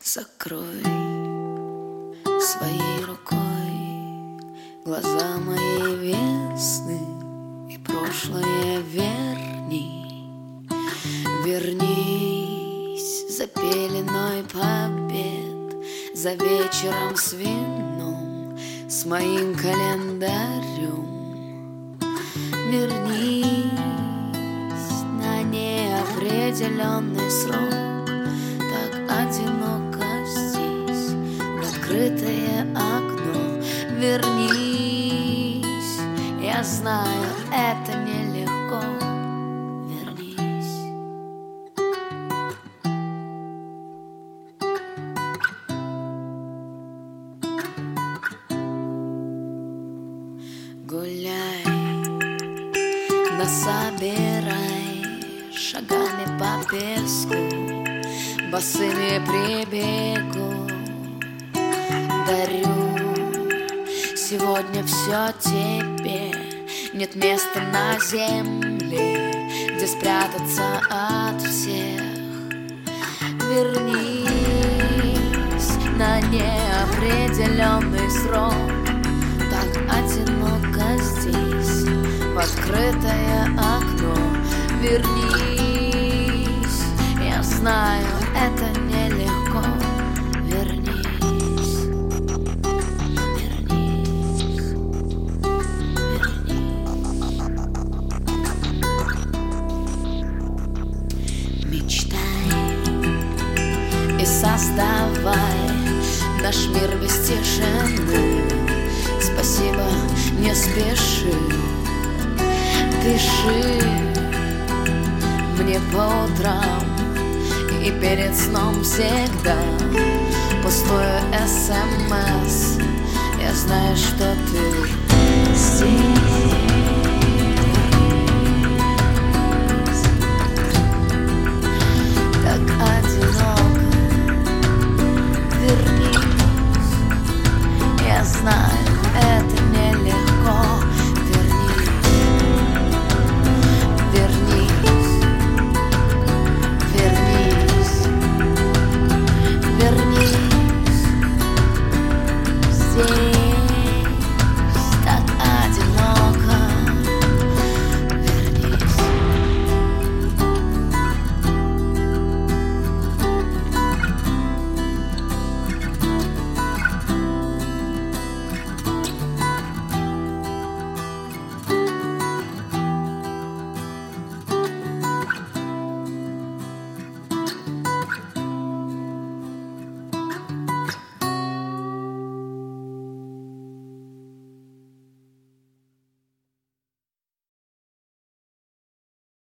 Закрой своей рукой глаза моей весны и прошлое верни. Вернись за пеленой побед, за вечером с вином, с моим календарем. Вернись на неопределенный срок, так одиноко здесь, в открытое окно. Вернись, я знаю, это нелегко. Вернись. Гуляй, насобирай шагами по песку, босыми прибегу. Дарю сегодня все тебе. Нет места на земле, где спрятаться от всех. Вернись на неопределенный срок, так одиноко здесь, в открытое окно. Вернись, я знаю, это нелегко. Вернись, вернись, вернись. Мечтай и создавай наш мир без тишины. Спасибо, не спеши, пиши мне по утрам и перед сном всегда. Пустое СМС, я знаю, что ты здесь.